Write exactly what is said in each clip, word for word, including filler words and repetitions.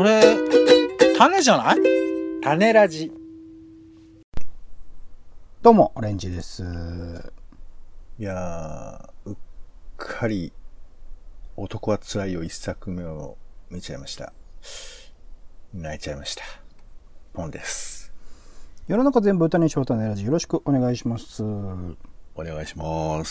それ種じゃない？ 種ラジ。どうもオレンジです。 いやー、うっかり男はつらいよ一作目を見ちゃいました。泣いちゃいました。ポンです。 世の中全部歌にしよう種ラジ、よろしくお願いします。 お願いします。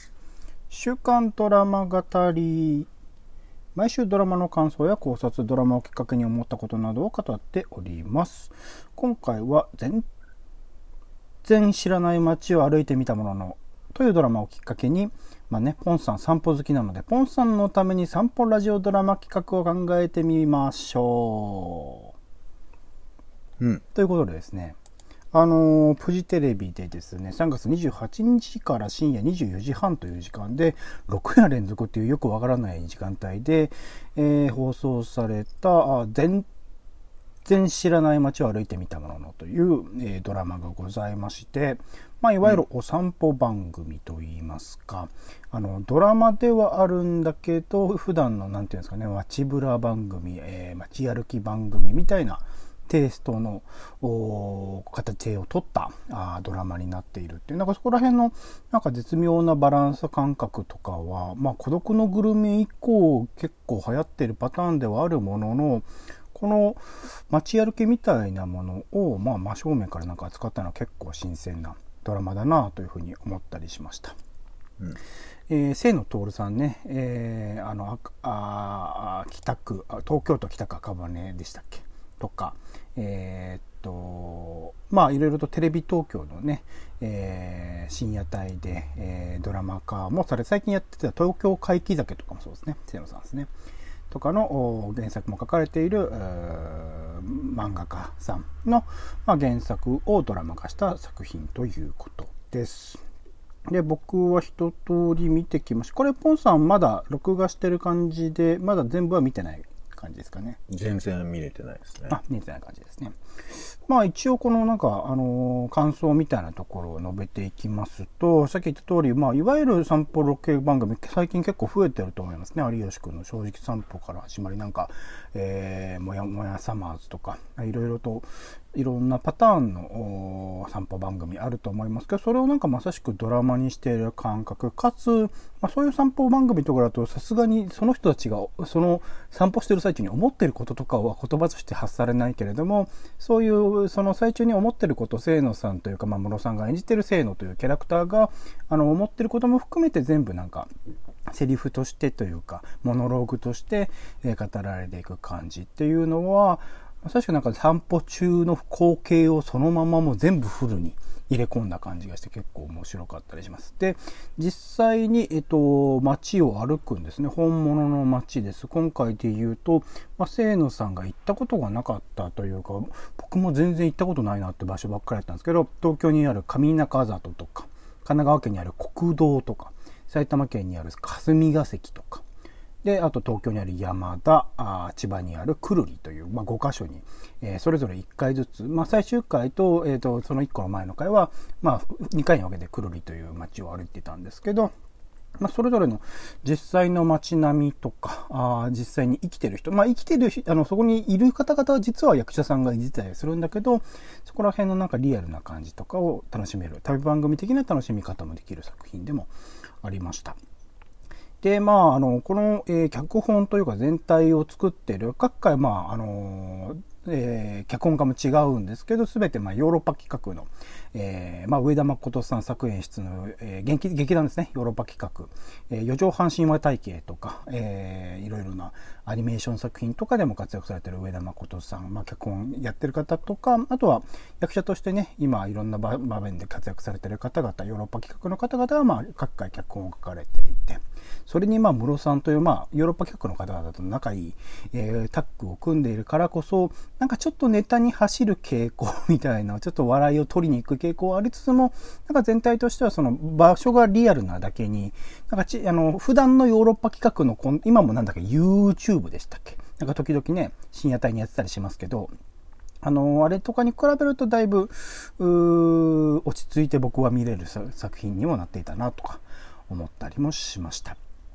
週刊ドラマ語り、毎週ドラマの感想や考察、ドラマをきっかけに思ったことなどを語っております。今回は全然知らない街を歩いてみたもののというドラマをきっかけに、まあね、ポンさん散歩好きなので、ポンさんのために散歩ラジオドラマ企画を考えてみましょう。うん。 ということでですね、あのー、フジテレビでですね、さんがつにじゅうはちにちから深夜にじゅうよじはんという時間で、ろくや連続というよくわからない時間帯で、えー、放送された、全然知らない街を歩いてみたもののという、えー、ドラマがございまして、まあ、いわゆるお散歩番組といいますか、うん、あのドラマではあるんだけど、普段のなんていうんですかね、街ぶら番組、えー、街歩き番組みたいなテイストの形を取ったあドラマになっているっていう、なんかそこら辺のなんか絶妙なバランス感覚とかは、まあ、孤独のグルメ以降結構流行っているパターンではあるものの、この街歩きみたいなものを、まあ、真正面からなんか扱ったのは結構新鮮なドラマだなというふうに思ったりしました。うん、えー、清野徹さんね、えー、あのああ北区東京都北区赤羽でしたっけとか、えー、っとまあいろいろとテレビ東京のね、えー、深夜帯で、えー、ドラマ化もされ、最近やってた東京怪奇酒とかもそうですね、清野さんですねとかの原作も書かれている漫画家さんの、まあ、原作をドラマ化した作品ということです。で、僕は一通り見てきました。これポンさんまだ録画してる感じで、まだ全部は見てない感じですかね。 全然見れてないですね。 あ、見れてない感じですね。まあ一応このなんかあのー、感想みたいなところを述べていきますと、さっき言った通り、まあいわゆる散歩ロケ番組最近結構増えてると思いますね。有吉くんの正直散歩から始まり、なんか、えー、もやもやサマーズとかいろいろといろんなパターンの散歩番組あると思いますけど、それをなんかまさしくドラマにしている感覚かつ、まあ、そういう散歩番組とかだとさすがにその人たちがその散歩してる最中に思ってることとかは言葉として発されないけれども、そういうその最中に思ってること、清野さんというか、まあ、室さんが演じてる清野というキャラクターがあの思ってることも含めて全部なんかセリフとしてというかモノローグとして語られていく感じっていうのは、確かなんか散歩中の光景をそのままもう全部フルに入れ込んだ感じがして結構面白かったりします。で、実際に、えっと、街を歩くんですね。本物の街です。今回で言うと、まあ、清野さんが行ったことがなかったというか、僕も全然行ったことないなって場所ばっかりだったんですけど、東京にある上中里とか、神奈川県にある国道とか、埼玉県にある霞が関とか、で、あと東京にある山田、あ千葉にある久留里という、まあ、ごかしょに、えー、それぞれいっかいずつ、まあ、最終回と、えーと、そのいっこの前の回は、まあ、にかいに分けて久留里という街を歩いてたんですけど、まあ、それぞれの実際の街並みとか、あ実際に生きてる人、まあ、生きてるあのそこにいる方々は実は役者さんが演じてたりするんだけど、そこら辺のなんかリアルな感じとかを楽しめる、旅番組的な楽しみ方もできる作品でもありました。で、まあ、あの、この、えー、脚本というか全体を作っている、各回、まあ、あのー、えー、脚本家も違うんですけど、すべて、まあ、ヨーロッパ企画の、えー、まあ、上田誠さん作演出の、えー、劇、劇団ですね、ヨーロッパ企画、えー、四畳半神話体系とか、えー、いろいろなアニメーション作品とかでも活躍されている上田誠さん、まあ、脚本やってる方とか、あとは役者としてね、今、いろんな場面で活躍されている方々、ヨーロッパ企画の方々は、まあ、各回脚本を書かれていて、それにまあ室さんというまあヨーロッパ企画の方々と仲いい、えー、タッグを組んでいるからこそ、なんかちょっとネタに走る傾向みたいな、ちょっと笑いを取りに行く傾向はありつつも、なんか全体としてはその場所がリアルなだけに、なんかちあの普段のヨーロッパ企画の今もなんだっけ YouTube でしたっけ、なんか時々ね深夜帯にやってたりしますけど、あのあれとかに比べるとだいぶ落ち着いて僕は見れる作品にもなっていたなとか思ったりもしました。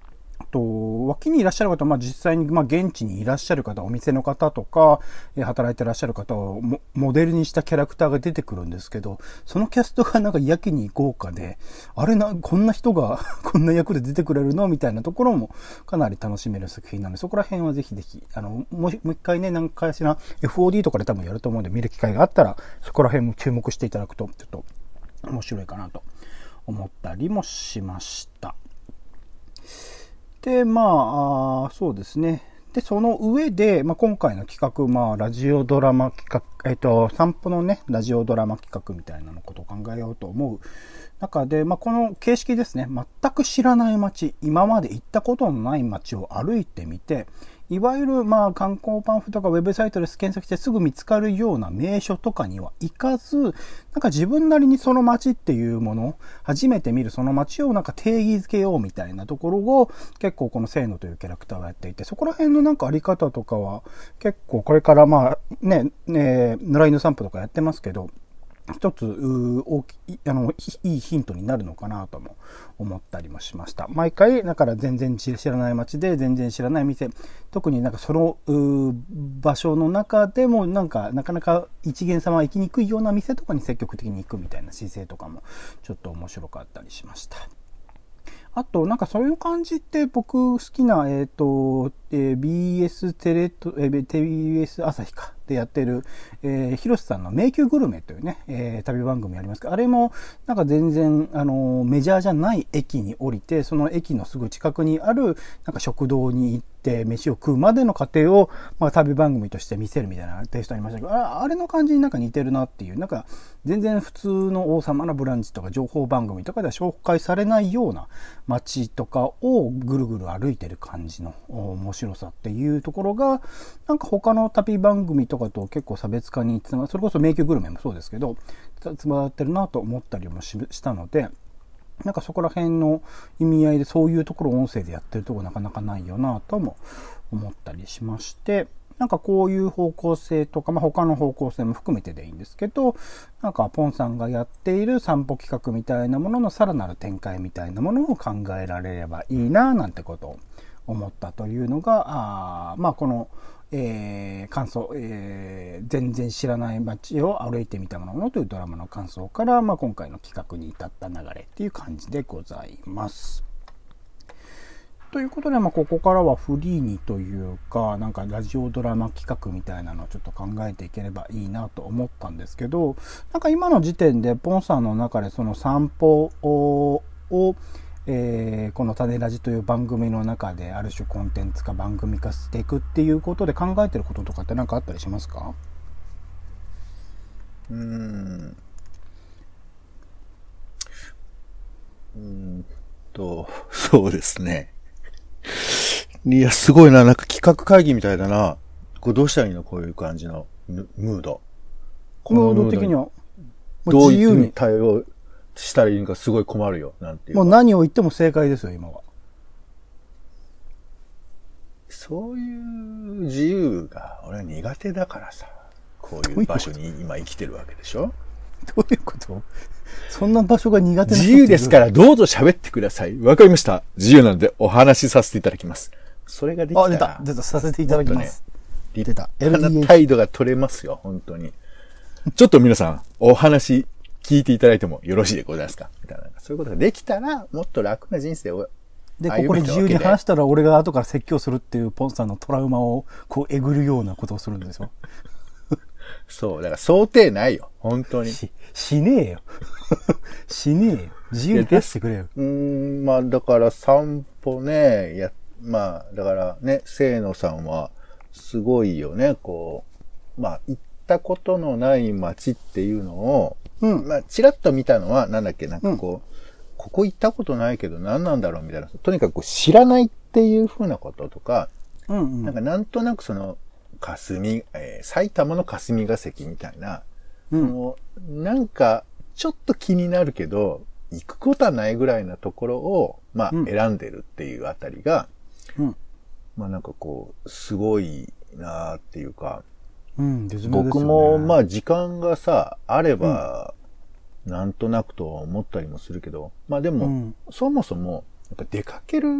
と、脇にいらっしゃる方、まあ実際に、まあ現地にいらっしゃる方、お店の方とか、えー、働いてらっしゃる方をモモデルにしたキャラクターが出てくるんですけど、そのキャストがなんかやけに豪華で、あれな、こんな人がこんな役で出てくれるのみたいなところもかなり楽しめる作品なので、そこら辺はぜひぜひ、あの、もう、もう一回ね、何回しら エフオーディー とかで多分やると思うんで、見る機会があったら、そこら辺も注目していただくと、ちょっと面白いかなと思ったりもしました。で、まあ、あそうですね。で、その上で、まあ、今回の企画、まあ、ラジオドラマ企画、えっと、散歩のね、ラジオドラマ企画みたいなのことを考えようと思う中で、まあ、この形式ですね、全く知らない街、今まで行ったことのない街を歩いてみて、いわゆる、まあ、観光パンフとかウェブサイトで検索してすぐ見つかるような名所とかには行かず、なんか自分なりにその街っていうもの、初めて見るその街をなんか定義づけようみたいなところを結構この清野というキャラクターをやっていて、そこら辺のなんかあり方とかは結構これからまあね、ね、野良犬散歩とかやってますけど、一つ大きいあのいいヒントになるのかなとも思ったりもしました。毎回だから全然知らない街で全然知らない店、特になんかその場所の中でもなんかなかなか一元様は行きにくいような店とかに積極的に行くみたいな姿勢とかもちょっと面白かったりしました。あと、なんかそういう感じって僕好きな、えっと、えー、ビーエス テレと、えー、ビーエス 朝日かでやってる、えー、広瀬さんの迷宮グルメというね、えー、旅番組ありますけど、あれもなんか全然、あのー、メジャーじゃない駅に降りて、その駅のすぐ近くにある、なんか食堂に行って、飯を食うまでの過程を、まあ、旅番組として見せるみたいなテイストありましたけど、あ、あれの感じになんか似てるなっていう、なんか全然普通の王様のブランチとか情報番組とかでは紹介されないような街とかをぐるぐる歩いてる感じの面白さっていうところが、なんか他の旅番組とかと結構差別化につながる、それこそ迷宮グルメもそうですけど、つながってるなと思ったりもしたので、なんかそこら辺の意味合いでそういうところを音声でやってるところなかなかないよなとも思ったりしまして、なんかこういう方向性とか、まあ、他の方向性も含めてでいいんですけど、なんかポンさんがやっている散歩企画みたいなもののさらなる展開みたいなものを考えられればいいななんてことを思ったというのが、あまあこの、えー、感想、えー、全然知らない街を歩いてみたものというドラマの感想から、まあ、今回の企画に至った流れっていう感じでございます。ということで、まあ、ここからはフリーにというか、なんかラジオドラマ企画みたいなのをちょっと考えていければいいなと思ったんですけど、なんか今の時点でポンさんの中でその散歩を、をえー、この種ラジという番組の中である種コンテンツ化番組化していくっていうことで考えてることとかって何かあったりしますか？ うーん。うーんと、そうですね。いや、すごいな。なんか企画会議みたいだな。これどうしたらいいの？こういう感じのムード。 ムード的には。 どういう対応したらいいのかすごい困るよ。なんていう。 もう何を言っても正解ですよ、今は。 そういう自由が俺は苦手だからさ。こういう場所に今生きてるわけでしょ？ どういうこと？そんな場所が苦手な自由ですからどうぞ喋ってください。わかりました。自由なのでお話しさせていただきます。それができたら。 あ、出た。出た。させていただきます。 ね、出た。立派な態度が取れますよ、本当に。ちょっと皆さん、お話聞いていただいてもよろしいでございますかみたいな。そういうことができたら、もっと楽な人生を。 で、ここで自由に話したら俺が後から説教するっていうポンさんのトラウマをこうえぐるようなことをするんですよ。 そう、だから想定ないよ、本当に。 し、しねえよ。しねえよ。自由に出してくれよ。 うーん、まあだから散歩ね、や、まあだからね、清野さんはすごいよね、こう、まあ行ったことのない街っていうのを、うん、まあちらっと見たのはなんだっけ、なんかこう、うん、ここ行ったことないけど何なんだろうみたいな、とにかく知らないっていう風なこととか、うんうん、なんかなんとなくその、霞、えー、埼玉の霞が関みたいな、うん、そのなんかちょっと気になるけど行くことはないぐらいなところをまあ、うん、選んでるっていうあたりが、うん、まあなんかこうすごいなーっていうか、うん、ですね、僕もまあ時間がさあれば、うん、なんとなくと思ったりもするけど、まあでも、うん、そもそもやっぱ出かける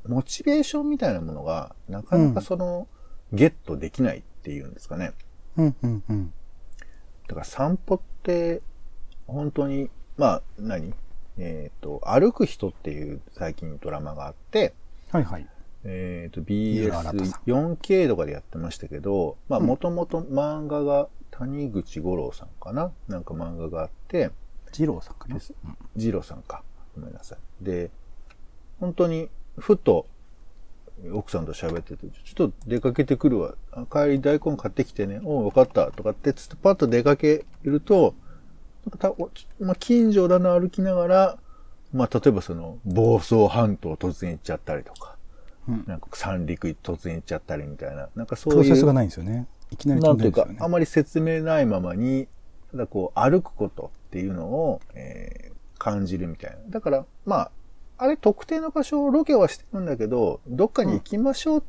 モチベーションみたいなものが、なかなかその、うん、ゲットできないっていうんですかね。 うんうんうん。 だから散歩って、本当に、まあ、何えっ、ー、と、歩く人っていう最近ドラマがあって、 はいはい。 えっ、ー、と、ビーエスよんケー とかでやってましたけど、まあ、もともと漫画が、谷口五郎さんかななんか漫画があって、 二郎さんかな、うん、 二郎さんか。ごめんなさい。で、本当に、ふと、奥さんと喋ってて、ちょっと出かけてくるわ。帰り大根買ってきてね。おう、よかった。とかってつってパッと出かけると、なんかたまあ、近所だな歩きながら、まあ、例えばその、房総半島突然行っちゃったりとか、うん、なんか三陸突然行っちゃったりみたいな、なんかそういう。 プロセスがないんですよね。いきなり飛んでるんですよね。 なんというか、あまり説明ないままに、ただこう、歩くことっていうのを、えー、感じるみたいな。だから、まあ、あれ特定の場所をロケはしてるんだけど、どっかに行きましょうって、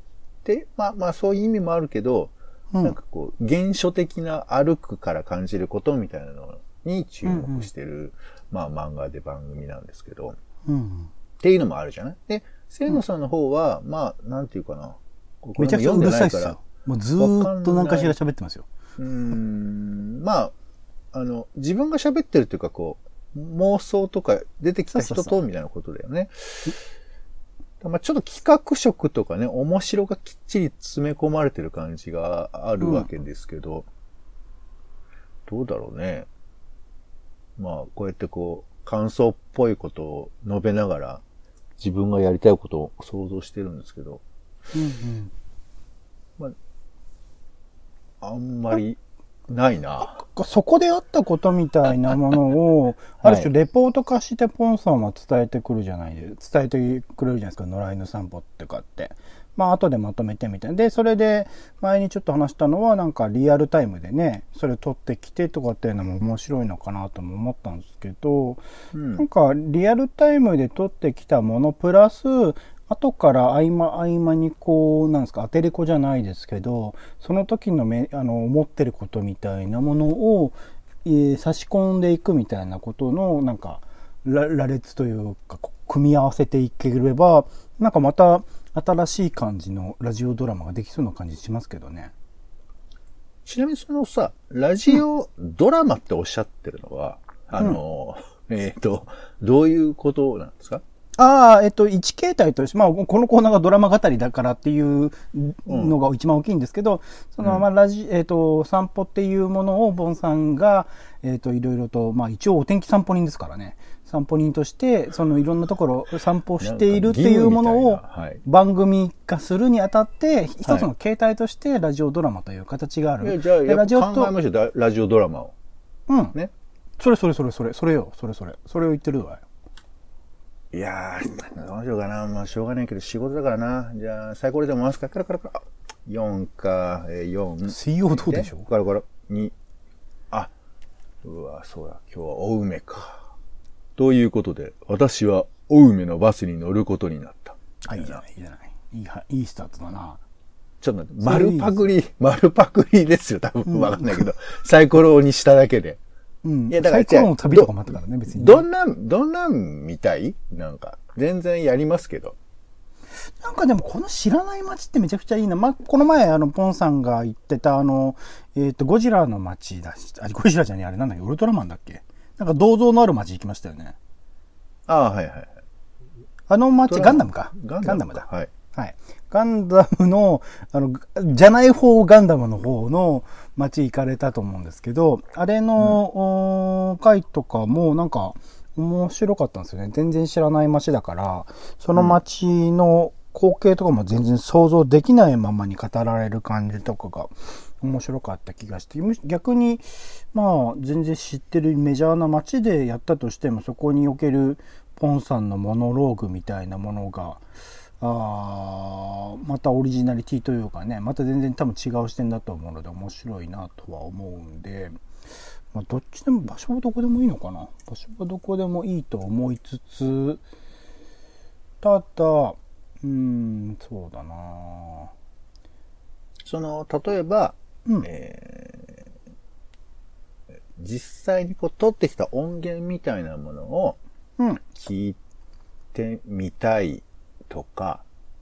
うん、まあまあそういう意味もあるけど、うん、なんかこう、原初的な歩くから感じることみたいなのに注目してる、うんうん、まあ漫画で番組なんですけど、うん、っていうのもあるじゃないで、清野さんの方は、うん、まあ、なんていうかな。 これめちゃくちゃうるさいっすよ。もうずーっと何かしら喋ってますよ。 うーん、まあ、あの、自分が喋ってるというかこう、妄想とか出てきた人とみたいなことだよね。そうそうそうまあちょっと企画色とかね、面白がきっちり詰め込まれてる感じがあるわけですけど、うん、どうだろうね。まあこうやってこう、感想っぽいことを述べながら、自分がやりたいことを想像してるんですけど、うんうんまあ、あんまりないな。 そこであったことみたいなものを、ある種レポート化してポンさんは伝えてくるじゃないで、伝えてくれるじゃないですか、野良犬散歩ってかって。まあ後でまとめてみたいな。で、それで前にちょっと話したのはなんかリアルタイムでね、それ撮ってきてとかっていうのも面白いのかなとも思ったんですけど、うん、なんかリアルタイムで撮ってきたものプラス、後から合間合間にこう、なんですか、当てれこじゃないですけど、その時のめ、あの、思ってることみたいなものを、えー、差し込んでいくみたいなことの、なんか、羅列というか、組み合わせていければ、なんかまた新しい感じのラジオドラマができそうな感じしますけどね。 ちなみにそのさ、ラジオドラマっておっしゃってるのは、うん、あの、えっと、どういうことなんですか？ ああ、えっと、一形態として、まあ、このコーナーがドラマ語りだからっていうのが一番大きいんですけど、うん、その、まあ、ラジ、えっと、散歩っていうものを、ボンさんが、えっと、いろいろと、まあ、一応お天気散歩人ですからね。散歩人として、そのいろんなところを散歩しているっていうものを番組化するにあたって、一つの形態としてラジオドラマという形がある。 はい、じゃあ、ラジオと考えましょう、ラジオドラマを。 うん。ね。それそれそれそれ、それよ、それそれ。それを言ってるわよ。 いやー、どうしようかな。まあ、しょうがないけど仕事だからな。じゃあ、サイコロでも回すか。カラカラカラ。よんか、えー、よん。 水曜どうでしょう？ カラカラ。に。あ、うわ、そうだ。今日はお梅か。ということで、私はお梅のバスに乗ることになった。 あ、いいじゃない、いいじゃない。いいは、いいスタートだな。 ちょっと待って、丸パクリ、丸パクリですよ。多分わかんないけど、うん、サイコロにしただけで。 うん。いや、だから、サイコロの旅とかもあったからね、別に。 どんな、どんなん見たい？なんか、全然やりますけど。 なんかでも、この知らない街ってめちゃくちゃいいな。ま、この前、あの、ポンさんが言ってた、あの、えっと、ゴジラの街だし、あ、ゴジラじゃねえ、あれなんだっけ、ウルトラマンだっけ？なんか銅像のある街行きましたよね。 ああ、はいはい。 あの街、ガンダムか。ガンダム。ガンダムだ。 はい。 はい。ガンダムの、あの、じゃない方ガンダムの方の街行かれたと思うんですけど、あれの、うん、回とかもなんか面白かったんですよね。全然知らない街だから、その街の光景とかも全然想像できないままに語られる感じとかが面白かった気がして、逆に、まあ、全然知ってるメジャーな街でやったとしても、そこにおけるポンさんのモノローグみたいなものが、あまたオリジナリティというかね、また全然多分違う視点だと思うので面白いなとは思うんで、まあ、どっちでも場所はどこでもいいのかな。場所はどこでもいいと思いつつ、ただ、うーん、そうだな。 その、例えば、 うん、 えー、実際にこう取ってきた音源みたいなものを聞いてみたいとか、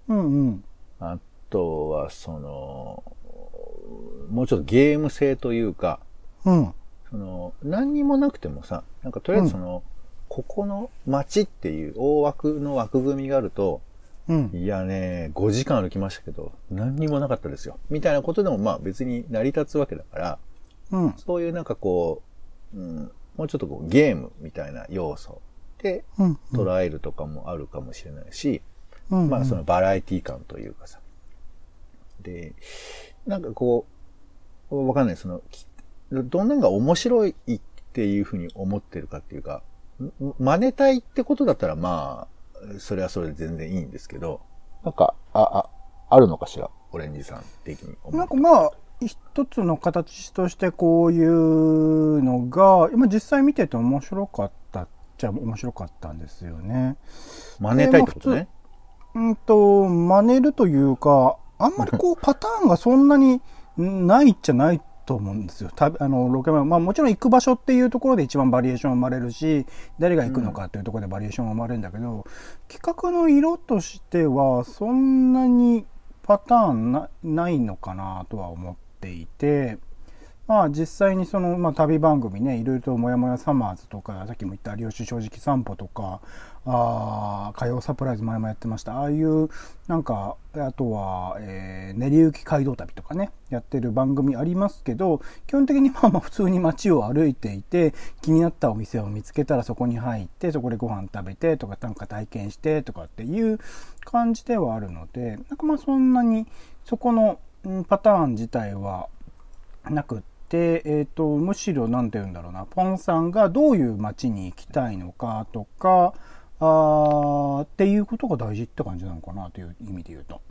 うんうん。 あとは、その、もうちょっとゲーム性というか、 うん。 その、何にもなくてもさ、なんかとりあえずその、うん、ここの街っていう大枠の枠組みがあると、うん、いやね、ごじかん歩きましたけど、何にもなかったですよ。みたいなことでもまあ別に成り立つわけだから、うん、そういうなんかこう、うん、もうちょっとこうゲームみたいな要素で捉えるとかもあるかもしれないし、うんうん、まあそのバラエティ感というかさ。で、なんかこう、わかんない、その、どんなんが面白いっていうふうに思ってるかっていうか、真似たいってことだったらまあ、それはそれで全然いいんですけど、なんか、あ、あ、あるのかしら、オレンジさん的に思う。 なんかまあ、一つの形としてこういうのが、今実際見てて面白かったっちゃ面白かったんですよね。 真似たいってことね。 うんと、真似るというか、あんまりこうパターンがそんなにないっちゃないと思うんですよ。たあのロケバン、まあもちろん行く場所っていうところで一番バリエーション生まれるし、誰が行くのかっていうところでバリエーション生まれるんだけど、うん、企画の色としてはそんなにパターン な, ないのかなとは思っていて、まあ実際にその、まあ、旅番組ね、いろいろともやもやサマーズとか、さっきも言った有吉正直散歩とか、あ火曜サプライズ前もやってました。ああいうなんか、あとは、えー、練り行き街道旅とかね、やってる番組ありますけど、基本的にまあまあ普通に街を歩いていて、気になったお店を見つけたらそこに入って、そこでご飯食べてとか、なんか体験してとかっていう感じではあるので、なんかまあそんなにそこの、うん、パターン自体はなくで、えーと、むしろ何て言うんだろうな、ポンさんがどういう街に行きたいのかとかあっていうことが大事って感じなのかなという意味で言うと、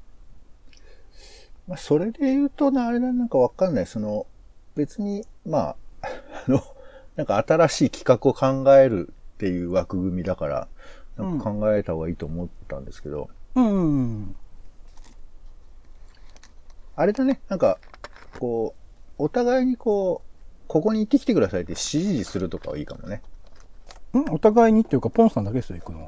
まあ、それで言うとな、あれなんかわかんない、その別にまああのなんか新しい企画を考えるっていう枠組みだからなんか考えた方がいいと思ったんですけど、うん、うん、あれだね、なんかこうお互いにこう、ここに行ってきてくださいって指示するとかはいいかもね。 んお互いにっていうか、ポンさんだけですよ、行くの。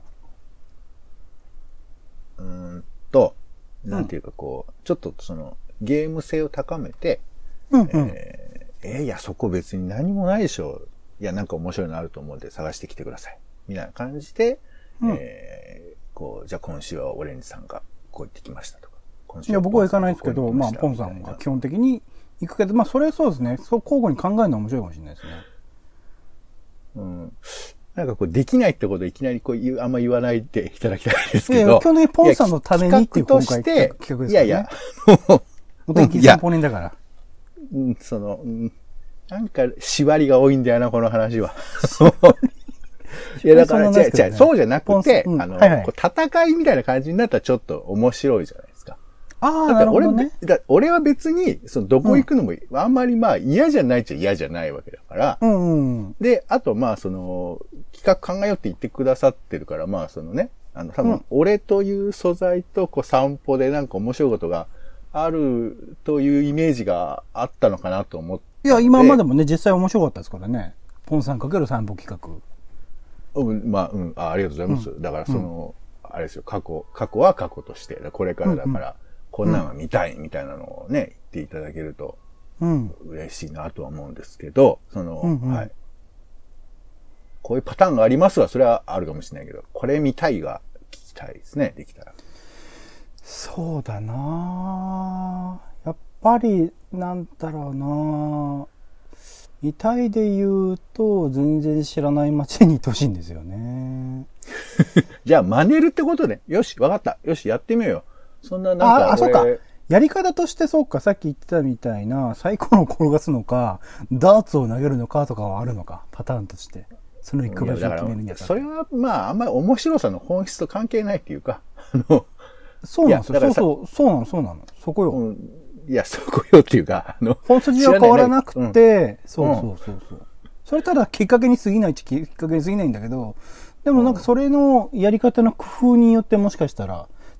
うーんと、なんていうかこう、うん、ちょっとその、ゲーム性を高めて、うんうん、えー、えー、いや、そこ別に何もないでしょ。いや、なんか面白いのあると思うんで探してきてください。みたいな感じで、うん、えー、こう、じゃあ今週はオレンジさんがこう行ってきましたとか。今週はいや、僕は行かないですけど、まあ、ポンさんが基本的に、行くけど、まあ、それはそうですね。そう、交互に考えるのは面白いかもしれないですね。 うん。なんかこう、できないってことをいきなりこう言う、あんま言わないでいただきたいですけど。いや、 基本的にポンさんのためにっていう今回企画ですからね。いやいや、お天気散歩人だから。 うん、その、うん、なんか、縛りが多いんだよな、この話は。いや、だから、違う違う、そうじゃなくて、うん、あの、はいはい、こう戦いみたいな感じになったらちょっと面白いじゃないですか。 ああ、なるほどね。 だ俺は別に、その、どこ行くのも、うん、あんまりまあ嫌じゃないっちゃ嫌じゃないわけだから。うんうん、で、あとまあその、企画考えようって言ってくださってるから、まあそのね、あの多分、俺という素材とこう散歩でなんか面白いことがあるというイメージがあったのかなと思って。 いや、今までもね、実際面白かったですからね。ポンさんかける散歩企画。 うん、まあ、うんあ、ありがとうございます。うん、だからその、うん、あれですよ、過去、過去は過去として、これからだから、うんうん、こんなんは見たいみたいなのをね、言っていただけると、嬉しいなとは思うんですけど、その、うんうん、はい。こういうパターンがありますは、それはあるかもしれないけど、これ見たいが聞きたいですね、できたら。 そうだなぁ。やっぱり、なんだろうなぁ。見たいで言うと、全然知らない街に行ってほしいんですよね。 じゃあ、真似るってことね。よし、わかった。よし、やってみようよ。そんななんかあ、あ、そうか。やり方としてそうか。さっき言ってたみたいな、サイコロを転がすのか、ダーツを投げるのかとかはあるのか。パターンとして。その行く場所を決めるにあたって。 それは、まあ、あんまり面白さの本質と関係ないっていうか。あのそうなんですよ。そうそう、そうなの、そうなの。そこよ。うん、 いや、そこよっていうか、あの、 本筋は変わらなくて、うん、そうそうそうそう。それただきっかけに過ぎないっちゃきっかけに過ぎないんだけど、でもなんかそれのやり方の工夫によってもしかしたら、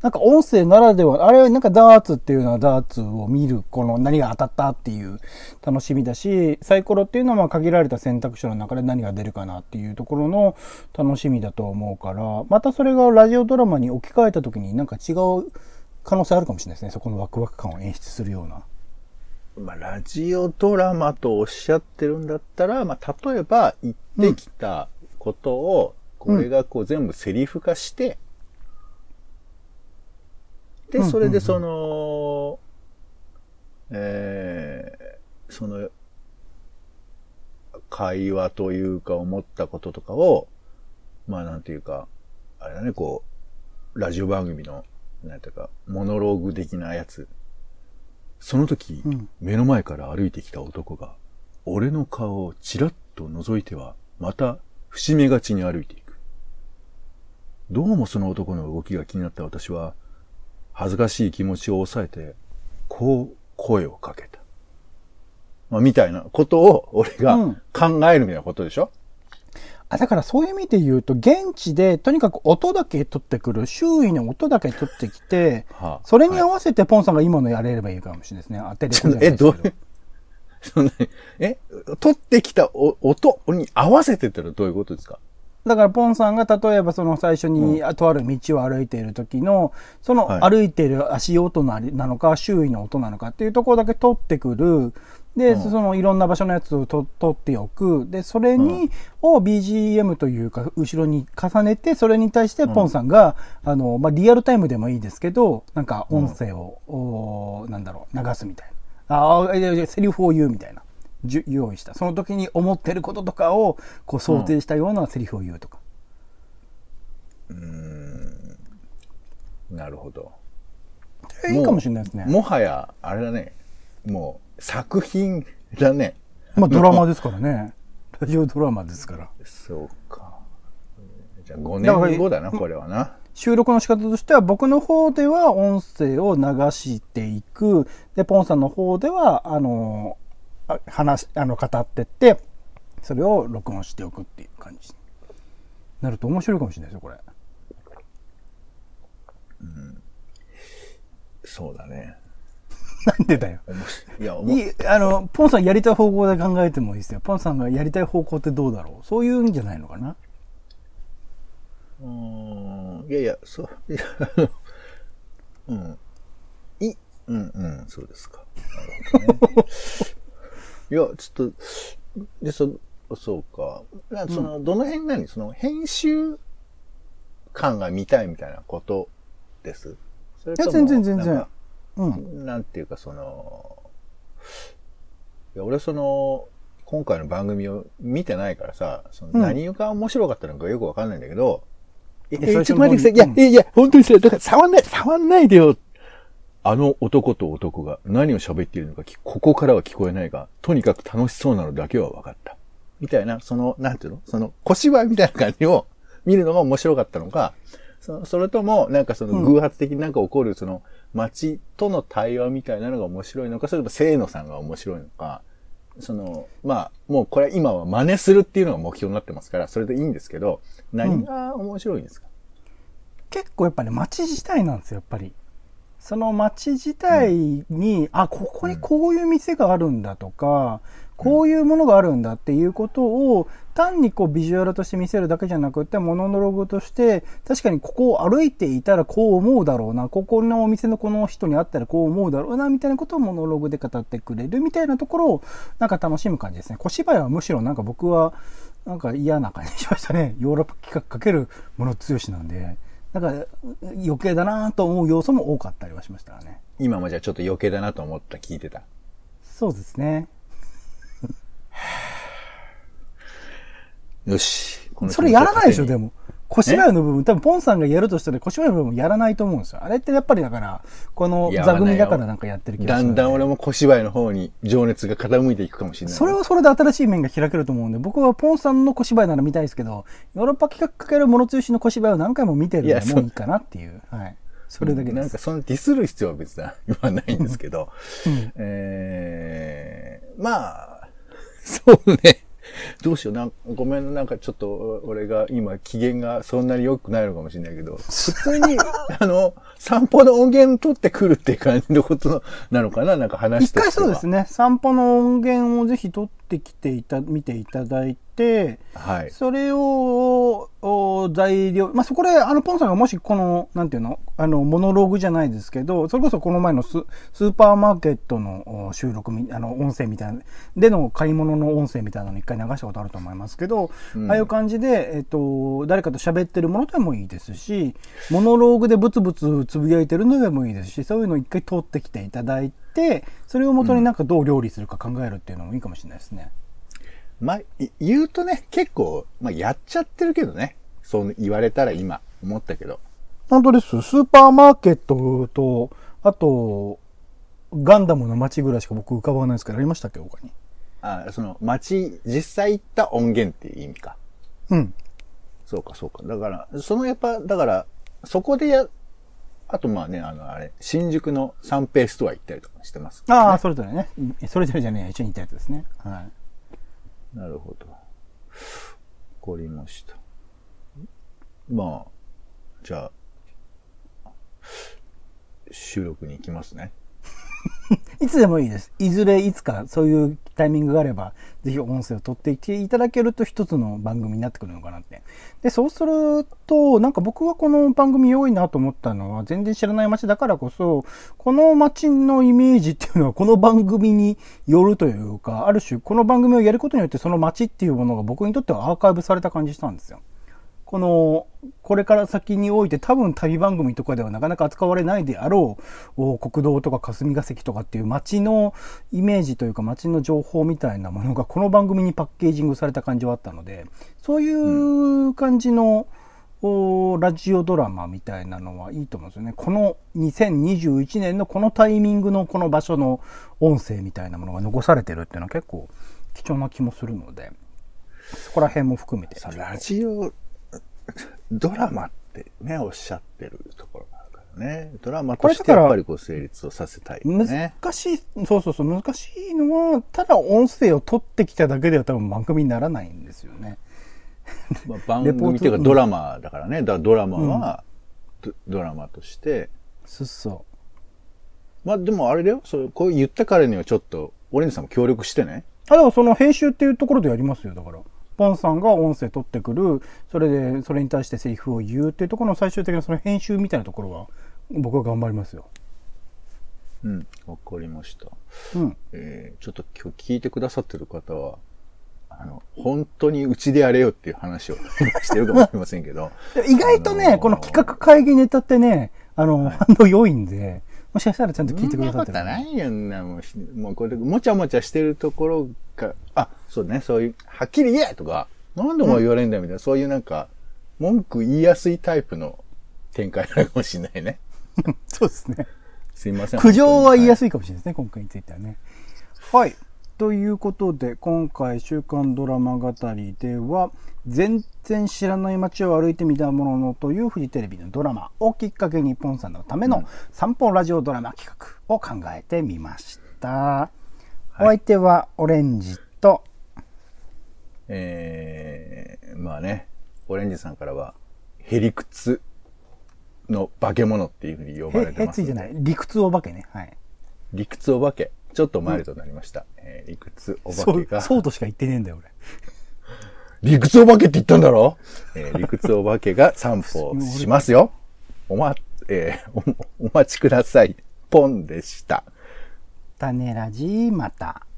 なんか音声ならでは、あれなんかダーツっていうのはダーツを見る、この何が当たったっていう楽しみだし、サイコロっていうのはまあ限られた選択肢の中で何が出るかなっていうところの楽しみだと思うから、またそれがラジオドラマに置き換えた時になんか違う可能性あるかもしれないですね。そこのワクワク感を演出するような。 まあ、ラジオドラマとおっしゃってるんだったら、まあ、例えば言ってきたことを、これがこう全部セリフ化して、で、それでその、えー、その、会話というか思ったこととかを、まあなんていうか、あれだね、こう、ラジオ番組の、なんていうか、モノローグ的なやつ。その時、うん、目の前から歩いてきた男が、俺の顔をチラッと覗いては、また、伏し目がちに歩いていく。どうもその男の動きが気になった私は、恥ずかしい気持ちを抑えて、こう声をかけた。まあ、みたいなことを俺が考えるみたいなことでしょ、うん、 あ、だからそういう意味で言うと、現地でとにかく音だけ取ってくる、周囲の音だけ取ってきて、はあ、それに合わせてポンさんが今のやれればいいかもしれないですね。当てればいいですけど。え、どうそんなえ取ってきた音に合わせてってのはどういうことですか？ だからポンさんが例えばその最初にとある道を歩いている時の、その歩いている足音なのか周囲の音なのかっていうところだけ取ってくる。で、うん、そのいろんな場所のやつをと取っておく。で、それに、を ビージーエム というか、後ろに重ねて、それに対してポンさんが、うん、あの、まあ、リアルタイムでもいいですけど、なんか音声を、うん、おなんだろう、流すみたいな。ああ、セリフを言うみたいな。用意した。その時に思ってることとかを、こう想定したようなセリフを言うとか。 うん、うーん。なるほど。 いいかもしれないですね。 もはや、あれだね。もう、作品だね。 まあドラマですからね。ラジオドラマですから。 そうか。じゃあごねんごだな、これはな。 収録の仕方としては、僕の方では音声を流していく。で、ポンさんの方では、あの、話、あの、語ってって、それを録音しておくっていう感じになると面白いかもしれないですよ、これ。 うん。そうだね。 なんでだよ。いや、いい、あの、ポンさんやりたい方向で考えてもいいですよ。ポンさんがやりたい方向ってどうだろう？そういうんじゃないのかな？ うーん。いやいや、そう、いや、うん。い、うん、うん、そうですか。なるほどね。いや、ちょっと、で、そ、そうか。その、うん、どの辺何その、編集感が見たいみたいなことです？それとも、いや、 全然全然。うん。 なんていうか、その、いや、俺その、今回の番組を見てないからさ、その何が面白かったのかよくわかんないんだけど、うん、え、ちょっと待ってください。いや、いや、いや、本当にそれ、だから触んない、触んないでよ。あの男と男が何を喋っているのか、ここからは聞こえないが、とにかく楽しそうなのだけは分かった。みたいな、その、なんていうのその、小芝居みたいな感じを見るのが面白かったのか、そ, それとも、なんかその偶発的になんか起こる、その、街との対話みたいなのが面白いのか、それとも清野さんが面白いのか、その、まあ、もうこれ今は真似するっていうのが目標になってますから、それでいいんですけど、何が面白いんですか？ うん、結構やっぱり、ね、街自体なんですよ、やっぱり。その街自体に、うん、あ、ここにこういう店があるんだとか、うん、こういうものがあるんだっていうことを、単にこうビジュアルとして見せるだけじゃなくて、モノログとして、確かにここを歩いていたらこう思うだろうな、ここのお店のこの人に会ったらこう思うだろうな、みたいなことをモノログで語ってくれるみたいなところを、なんか楽しむ感じですね。小芝居はむしろなんか僕は、なんか嫌な感じしましたね。ヨーロッパ企画かけるもの強しなんで。なんか余計だなと思う要素も多かったりはしましたね。 今もじゃあちょっと余計だなと思った聞いてた。 そうですね。 よし。 それやらないでしょ、でも。小芝居の部分、多分ポンさんがやるとしたら小芝居の部分やらないと思うんですよ。あれってやっぱりだから、この座組だからなんかやってる気がする、 だんだん俺も小芝居の方に情熱が傾いていくかもしれない。 それはそれで新しい面が開けると思うんで、僕はポンさんの小芝居なら見たいですけど、ヨーロッパ企画かける物強しの小芝居を何回も見てるのでもういいかなっていう。はい。それだけです。 なんかそのディスる必要は別にはないんですけど、うん、えー、まあ、そうね。 どうしよう、なんごめん、なんかちょっと、俺が今、機嫌がそんなに良くないのかもしれないけど、普通に、あの、散歩の音源取ってくるっていう感じのことなのかな、なんか話としては。 一回そうですね、散歩の音源をぜひ取ってきていた、見ていただいて、 はい。 それを、お材料、まあ、そこで、あの、ポンさんがもしこの、なんていうの、あの、モノローグじゃないですけど、それこそこの前のススーパーマーケットのお収録み、あの、音声みたいな、での買い物の音声みたいなの一回流したことあると思いますけど、うん、ああいう感じで、えっと、誰かと喋ってるものでもいいですし、モノローグでブツブツつぶやいてるのでもいいですし、そういうのを一回通ってきていただいて、それを元になんかどう料理するか考えるっていうのもいいかもしれないですね。 まあ、言うとね、結構、まあ、やっちゃってるけどね。そう言われたら今、思ったけど。 本当です。スーパーマーケットと、あと、ガンダムの街ぐらいしか僕浮かばないですけど、ありましたっけ他に。 あ、その、街、実際行った音源っていう意味か。 うん。 そうか、そうか。だから、そのやっぱ、だから、そこでや、あとまあね、あの、あれ、新宿のサンペイストア行ったりとかしてます、ね。 ああ、それぞれね。それぞれじゃねえ、一緒に行ったやつですね。はい。 なるほど。わかりました。まあ、じゃあ、収録に行きますね。 いつでもいいです。いずれいつかそういうタイミングがあれば、ぜひ音声を取っていっていただけると一つの番組になってくるのかなって。で、そうすると、なんか僕はこの番組良いなと思ったのは、全然知らない街だからこそ、この街のイメージっていうのはこの番組によるというか、ある種この番組をやることによってその街っていうものが僕にとってはアーカイブされた感じしたんですよ。この、これから先において多分旅番組とかではなかなか扱われないであろう、国道とか霞が関とかっていう街のイメージというか街の情報みたいなものがこの番組にパッケージングされた感じはあったので、そういう感じの、うん、ラジオドラマみたいなのはいいと思うんですよね。このにせんにじゅういちねんのこのタイミングのこの場所の音声みたいなものが残されてるっていうのは結構貴重な気もするので、そこら辺も含めて。 ラジオドラマってね、おっしゃってるところがあるからね。ドラマとしてやっぱりこう成立をさせたいよね。 難しい、そうそうそう、難しいのは、ただ音声を取ってきただけでは多分番組にならないんですよね。 まあ、番組っていうかドラマだからね。だからドラマは、うん、ドラマとして。 そうそう。 まあでもあれだよ。そう、こう言ったからにはちょっと、オレンジさんも協力してね。 あ、でもその編集っていうところでやりますよ、だから。ポンさんが音声取ってくる、それで、それに対してセリフを言うっていうところの最終的なその編集みたいなところは、僕は頑張りますよ。 うん、わかりました。 うん。 えー、ちょっと今日聞いてくださってる方は、あの、本当にうちでやれよっていう話をしてるかもしれませんけど。 意外とね、あのー、この企画会議ネタってね、あの、はい、反応良いんで、もしかしたらちゃんと聞いてくださってる。 そんなことないよな、もう、もうこれ、もちゃもちゃしてるところが、あ、そうね、そういう、はっきり言えとか、なんでも言われるんだよみたいな、うん、そういうなんか、文句言いやすいタイプの展開なのかもしれないね。 そうですね。 すいません。 苦情は言いやすいかもしれないですね、はい、今回についてはね。はい。ということで、今回、週刊ドラマ語りでは、全然知らない街を歩いてみたもののというフジテレビのドラマをきっかけに、ポンさんのための散歩ラジオドラマ企画を考えてみました。はい、お相手はオレンジと、 えー、まあね、オレンジさんからは、へりくつの化け物っていうふうに呼ばれてます。 へ、へついじゃない。理屈お化けね。はい。 理屈お化け。ちょっとマイルドになりました。うん、えー、理屈お化けが。 そう、そうとしか言ってねえんだよ、俺。 理屈お化けって言ったんだろ、えー、理屈お化けが散歩しますよ。おま、えー、お、お待ちください。ポンでした。 種ラジまた。